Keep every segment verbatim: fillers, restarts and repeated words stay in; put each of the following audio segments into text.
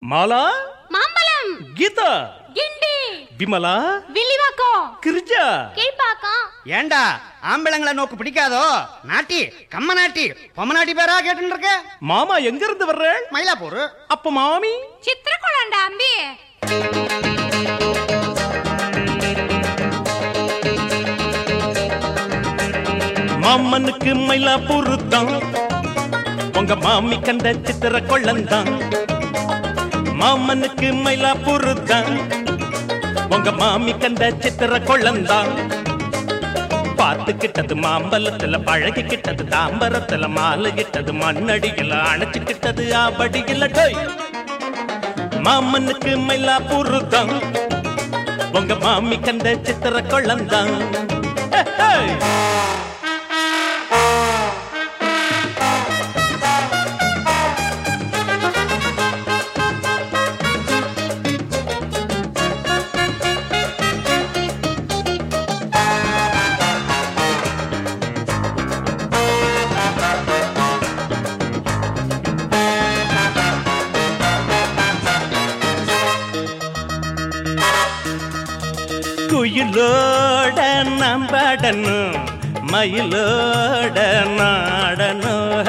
మాలా మాంబలం గీత గిండి விமலா வில்லிவாக்கம் கிரிஜா கீழ்பாக்கம் ஏண்டா ஆம்பளங்களை நோக்கு பிடிக்காதோ? நாட்டி கம்ம நாட்டி பொம்ம நாட்டி பேரா கேட்டு இருக்க. மாமா எங்க இருந்து வர்ற? மயிலாப்பூர். அப்ப மாமி சித்திரகுளம்டா அம்பி. மாமனுக்கு மயிலாப்பூர் தான், உங்க மாமி கண்ட சித்திர கொள்ளந்தான். மாமனுக்கு மயிலாப்பூர் தான், உங்க மாமி கண்ட சித்திர கொள்ளந்தான். பார்த்துக்கிட்டது மாம்பலத்துல, பழகிக்கிட்டது தாம்பரத்துல, மாலையிட்டது மண்ணடியில, அணைச்சுக்கிட்டது ஆபடியில. டோய் மாமனுக்கு மயிலாப்பூர் தான், உங்க மாமி கண்ட சித்திர கொள்ளந்தான். குயிலோட நம்படணும், மயிலோட நாடணும்.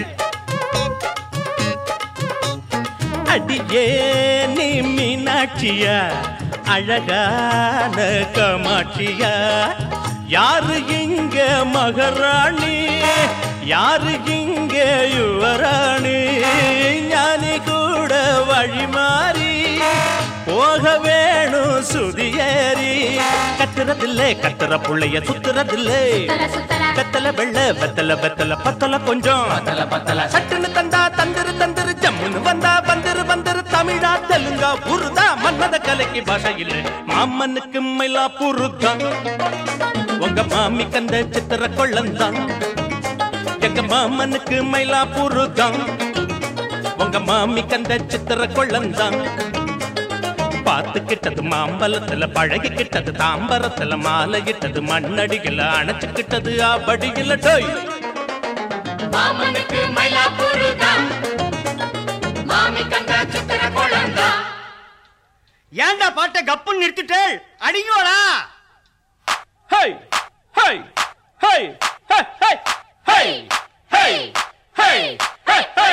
அடியே நீ மீனாட்சியா, அழகான கமாட்சியா, யாரு இங்க மகாராணி, யாரு இங்க யுவராணி, ஞானி கூட வழி மாறி போக வேணும் சுதியேறி. கத்துறதில்லை கத்துற புள்ளைய சுத்துறதில்லை, கத்தல வெள்ள வெத்தல வெத்தல பத்தல கொஞ்சம் சட்டுன்னு தந்தா தந்திரு தந்திரு, ஜம்முன்னு வந்தா வந்திரு வந்திரு, தமிழா தெலுங்கா உருதா மன்னத கலைக்கு பாஷை இல்லை. மாமனுக்கு மயிலாப்பூர் தான், உங்க மாமி கந்த சித்திர கொள்ளந்தான். எங்க மாமனுக்கு மயிலாப்பூர் தான், உங்க மாமி கந்த சித்திர கொள்ளந்தான். பார்த்துக்கிட்டது மாம்பலத்துல, பழகிக்கிட்டது தாம்பரத்துல, மாலையிட்டது மண்ணடியில, அணைச்சுக்கிட்டது ஆபடியில. டோய் மாமனுக்கு மயிலாப்பூர் தான், மாமி கண்ட சித்திர கொள்ளந்தான். ஏண்டா பாட்டை கப்புன்னு நிறுத்திட்டேள்? அடிங்கோடா. ஹே ஹே ஹே ஹே ஹே ஹே ஹே ஹே ஹே ஹே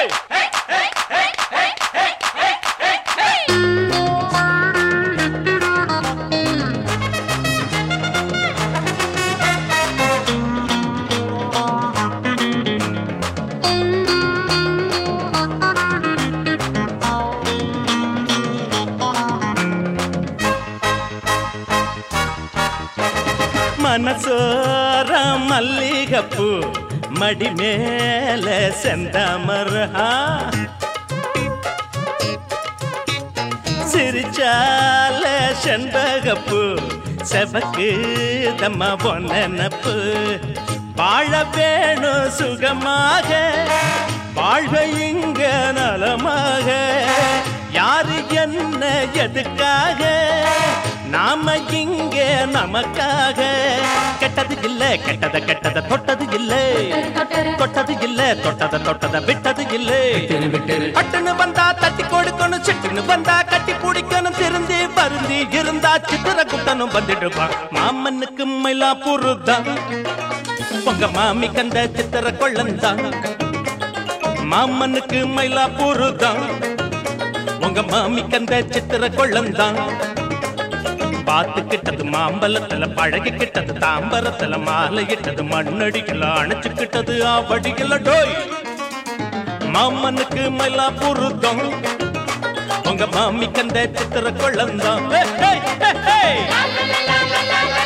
மனசோர மல்லிகப்பூ, மடி மேல செந்தாமரா, சிரிச்சால செண்பகப்பூ, செவக்கு தம்மா பொன்னப்பு. வாழ வேணும் சுகமாக, வாழ்க இங்க நலமாக, யாரு என்ன எதுக்காக, நாம இங்க நமக்காக. கெட்டது இல்ல கெட்டத கெட்டத தொட்டது இல்ல, தொட்டது இல்ல தொட்டத தொட்டத விட்டது இல்ல. பட்டுன்னு வந்தா தட்டி கொடுக்கணும், சிட்டுன்னு வந்தா கட்டி பிடிக்கணும், திருந்தி பருந்தி இருந்தா சித்திர குட்டனும் வந்துடுவான். மாமனுக்கு மயிலாப்பூர் தான், உங்க மாமி கந்த சித்திர கொள்ளந்தான். மாமனுக்கு மயிலாப்பூர் தான், உங்க மாமி கந்த சித்திர கொள்ளந்தான். பார்த்துக்கிட்டது மாம்பலத்துல, பழகிக்கிட்டது தாம்பரத்துல, மாலையிட்டது மண்ணடிக்கல, அணைச்சுக்கிட்டது ஆவடிக்கல. டோய் மாமனுக்கு மயிலாப்பூர் தான், உங்க மாமி கந்த சித்திர கொள்ளந்தான்.